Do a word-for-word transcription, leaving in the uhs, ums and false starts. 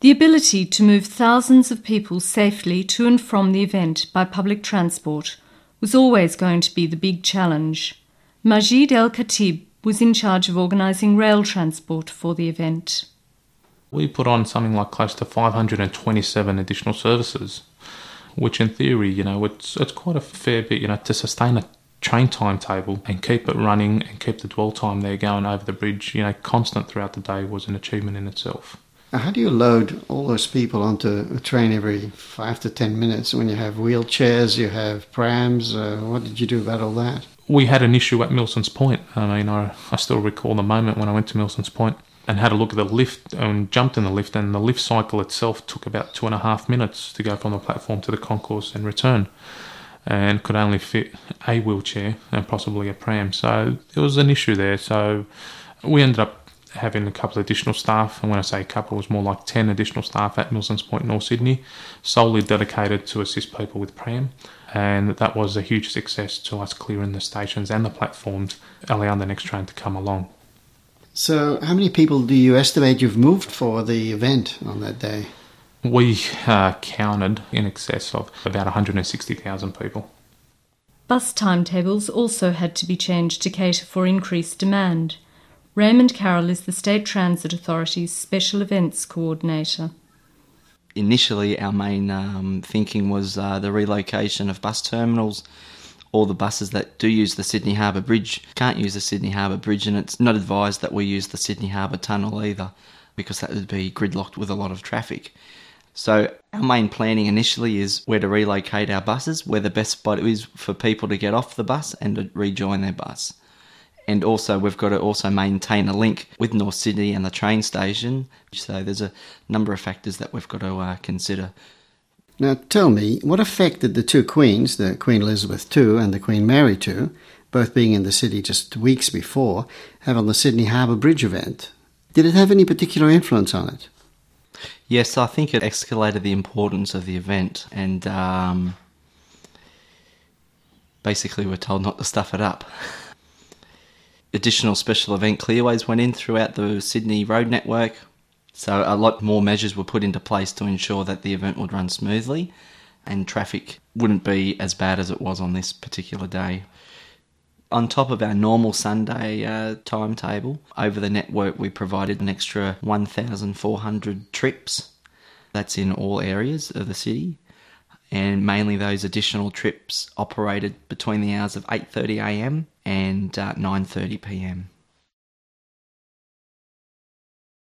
The ability to move thousands of people safely to and from the event by public transport was always going to be the big challenge. Majid El-Khatib was in charge of organising rail transport for the event. We put on something like close to five hundred twenty-seven additional services, which in theory, you know, it's it's quite a fair bit, you know, to sustain a train timetable and keep it running and keep the dwell time there going over the bridge, you know, constant throughout the day was an achievement in itself. How do you load all those people onto a train every five to ten minutes when you have wheelchairs, you have prams? Uh, what did you do about all that? We had an issue at Milsons Point. I mean, I, I still recall the moment when I went to Milsons Point and had a look at the lift and jumped in the lift, and the lift cycle itself took about two and a half minutes to go from the platform to the concourse and return, and could only fit a wheelchair and possibly a pram. So there was an issue there. So we ended up having a couple of additional staff, and when I say a couple, it was more like ten additional staff at Milsons Point, North Sydney, solely dedicated to assist people with pram. And that was a huge success to us clearing the stations and the platforms, allowing the next train to come along. So how many people do you estimate you've moved for the event on that day? We uh, counted in excess of about one hundred sixty thousand people. Bus timetables also had to be changed to cater for increased demand. Raymond Carroll is the State Transit Authority's Special Events Coordinator. Initially, our main um, thinking was uh, the relocation of bus terminals. All the buses that do use the Sydney Harbour Bridge can't use the Sydney Harbour Bridge, and it's not advised that we use the Sydney Harbour Tunnel either, because that would be gridlocked with a lot of traffic. So our main planning initially is where to relocate our buses, where the best spot is for people to get off the bus and to rejoin their bus. And also we've got to also maintain a link with North Sydney and the train station. So there's a number of factors that we've got to uh, consider. Now tell me, what effect did the two Queens, the Queen Elizabeth the Second and the Queen Mary the Second, both being in the city just weeks before, have on the Sydney Harbour Bridge event? Did it have any particular influence on it? Yes, I think it escalated the importance of the event, and um, basically we're told not to stuff it up. Additional special event clearways went in throughout the Sydney road network, so a lot more measures were put into place to ensure that the event would run smoothly and traffic wouldn't be as bad as it was on this particular day. On top of our normal Sunday uh, timetable, over the network we provided an extra one thousand four hundred trips. That's in all areas of the city, and mainly those additional trips operated between the hours of eight thirty a m and uh, nine thirty p m.